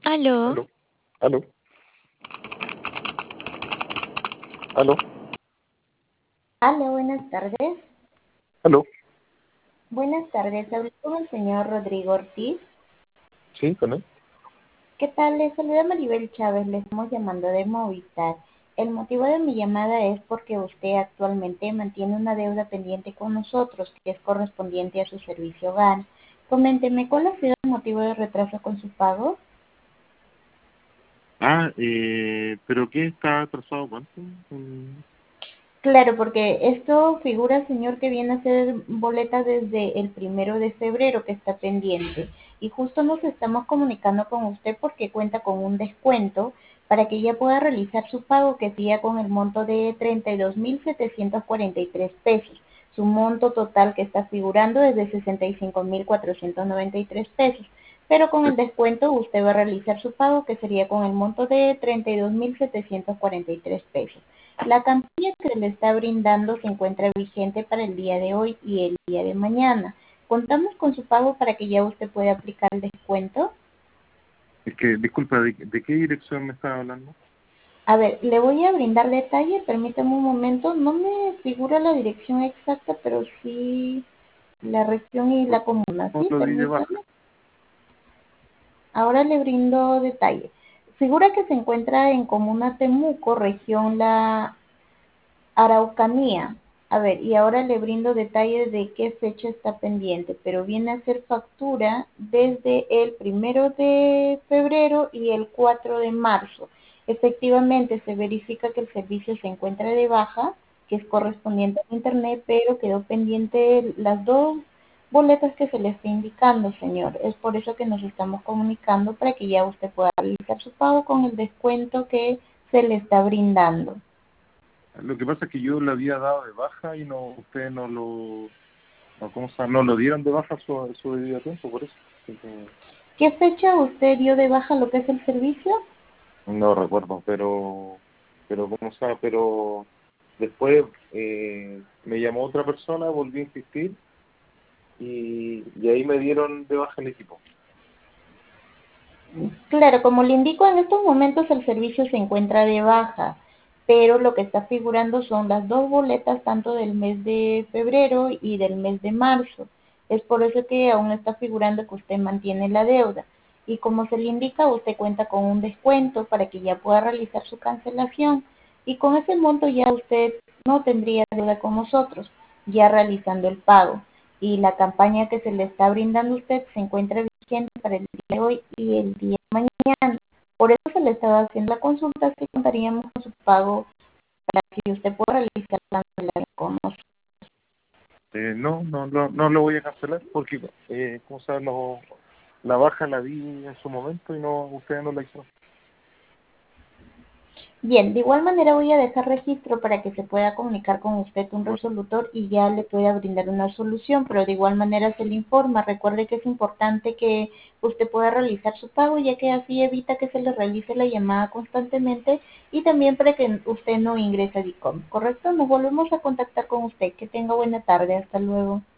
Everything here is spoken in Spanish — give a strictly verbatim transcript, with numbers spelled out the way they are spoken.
Aló, Aló, aló, aló, Hola, buenas tardes. aló. Buenas tardes, hablo con el señor Rodrigo Ortiz. Sí, con él. ¿Qué tal? Les saluda Maribel Chávez, le estamos llamando de Movistar. El motivo de mi llamada es porque usted actualmente mantiene una deuda pendiente con nosotros que es correspondiente a su servicio hogar. Coménteme, ¿cuál ha sido el motivo de retraso con su pago? Ah, eh, ¿pero qué está atrasado cuánto? Mm, Claro, porque esto figura, señor, que viene a ser boleta desde el primero de febrero que está pendiente. Y justo nos estamos comunicando con usted porque cuenta con un descuento para que ella pueda realizar su pago que siga con el monto de treinta y dos mil setecientos cuarenta y tres pesos. Su monto total que está figurando es de sesenta y cinco mil cuatrocientos noventa y tres pesos. Pero con sí. el descuento usted va a realizar su pago que sería con el monto de treinta y dos mil setecientos cuarenta y tres pesos. La campaña que se le está brindando se encuentra vigente para el día de hoy y el día de mañana. Contamos con su pago para que ya usted pueda aplicar el descuento. Es que, disculpa, ¿de, de qué dirección me estaba hablando? A ver, le voy a brindar detalle, permítame un momento. No me figura la dirección exacta, pero sí la región y Por la comuna. favor, Sí, lo di de baja. permítame. Ahora le brindo detalle. Figura que se encuentra en comuna Temuco, región La Araucanía. A ver, y ahora le brindo detalles de qué fecha está pendiente, pero viene a ser factura desde el primero de febrero y el cuatro de marzo. Efectivamente, se verifica que el servicio se encuentra de baja, que es correspondiente a Internet, pero quedó pendiente las dos boletas que se le está indicando, señor. Es por eso que nos estamos comunicando para que ya usted pueda realizar su pago con el descuento que se le está brindando. Lo que pasa es que yo le había dado de baja y no, ustedes no lo, no, ¿cómo se llama? No lo dieron de baja su, su debido tiempo, por eso. Entonces, ¿Qué fecha usted dio de baja lo que es el servicio? no recuerdo, pero, pero, ¿cómo se llama? Pero después eh, me llamó otra persona, volví a insistir y, y ahí me dieron de baja el equipo. Claro, como le indico, en estos momentos el servicio se encuentra de baja, pero lo que está figurando son las dos boletas tanto del mes de febrero y del mes de marzo. Es por eso que aún está figurando que usted mantiene la deuda. Y como se le indica, usted cuenta con un descuento para que ya pueda realizar su cancelación. Y con ese monto ya usted no tendría deuda con nosotros, ya realizando el pago. Y la campaña que se le está brindando a usted se encuentra vigente para el día de hoy y el día de mañana. Por eso se le estaba haciendo la consulta si contaríamos con su pago para que usted pueda realizar la cancelación con nosotros. Eh, no, no, no, no lo voy a cancelar porque, eh, ¿cómo se llama? No, la baja la di en su momento y no, ustedes no la hicieron. Bien, de igual manera voy a dejar registro para que se pueda comunicar con usted un Bueno, resolutor y ya le pueda brindar una solución, pero de igual manera se le informa. Recuerde que es importante que usted pueda realizar su pago, ya que así evita que se le realice la llamada constantemente y también para que usted no ingrese a DICOM, ¿correcto? Nos volvemos a contactar con usted. Que tenga buena tarde. Hasta luego.